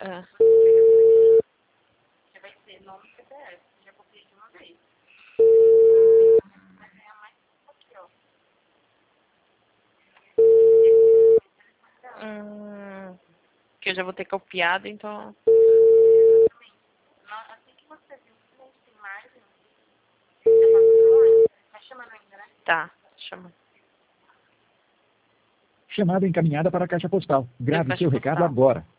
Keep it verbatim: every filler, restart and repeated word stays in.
Ah. Já vai ser nome C P F. Já copiei de uma vez. Vai ganhar mais aqui, ó. Hum, que eu já vou ter copiado, então... Assim que você viu que não tem mais, já passou. Tá chamando ainda, né? Tá, chama. Chamada encaminhada para a caixa postal. Grave Caixa seu recado postal. agora.